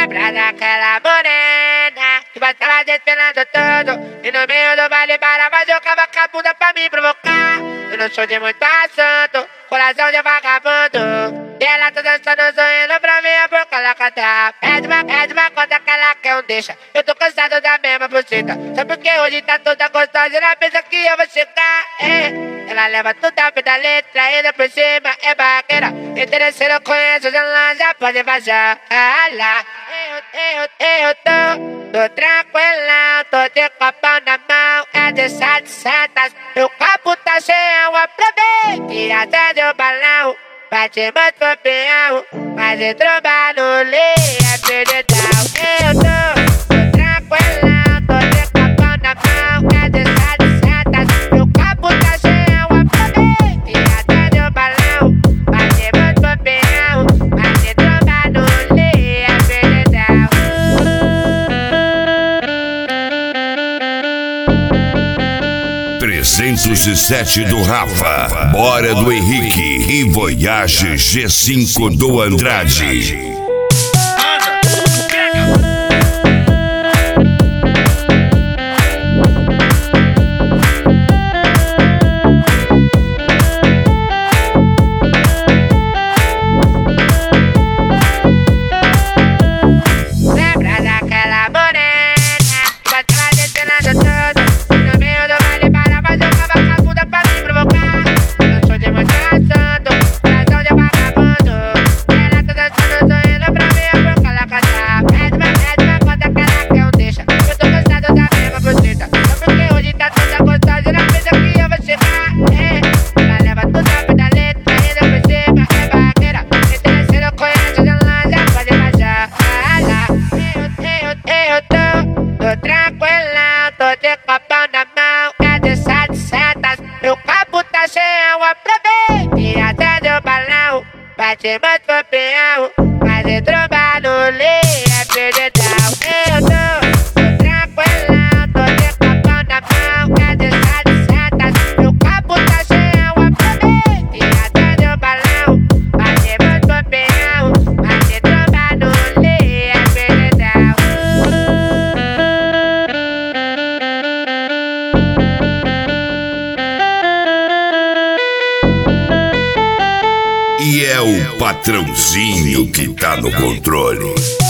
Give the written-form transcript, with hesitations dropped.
Lembra daquela morena que passava desfilando tudo e no meio do baile parava, jogava com a bunda pra me provocar. Eu não sou de muito assunto, coração de vagabundo. E ela tá dançando, sorrindo pra mim, a boca ela cantar. Pede uma conta que ela quer um deixa. Eu tô cansado da mesma buceta. Só porque hoje tá toda gostosa e ela pensa que eu vou chegar. Ela leva tudo ao pé da letra, ainda por cima é barraqueira. Interesseiro conheço, ela já pode vazar. Eu tô tranquilão, tô de copão na mão, é de 700. Meu copo tá cheio, eu aproveitei até de um balão. Bate muito campeão, mas entrou barulho, é perdedão. Eu tô tranquilão, tô de copão na mão, é de 700. Meu copo tá cheio, eu aproveitei até de um balão. Bate muito campeão, mas entrou barulho, é perdedão. 307 do Rafa, Bora do Henrique e Voyage G5 do Andrade. Lembra daquela morena que passava desfilando tudo no meio do baile parava, jogava com a bunda pra me provocar. Eu não sou de muito assunto, coração de vagabundo. E ela tá dançando, sorrindo pra mim, a boca ela cantar. Pede uma conta que ela quer um deixa. Eu tô cansado da mesma buceta. Só porque hoje tá toda gostosa e ela pensa que eu vou chegar. Ela leva tudo ao pé da letra, ainda por cima é barraqueira. Interesseiro conheço, ela já pode vazar. Eu tô tranquilão, tô de copão na mão, é de 700. Meu copo tá cheio, eu aproveitei até do balão. Bate muito campeão, mas entrou barulho, é perdedão. Eu tô tranquilão, tô de copão na mão, é de 700. Meu copo tá cheio, eu aproveitei até do balão. Bate muito campeão, mas entrou barulho, é perdedão. E é o patrãozinho que tá no controle.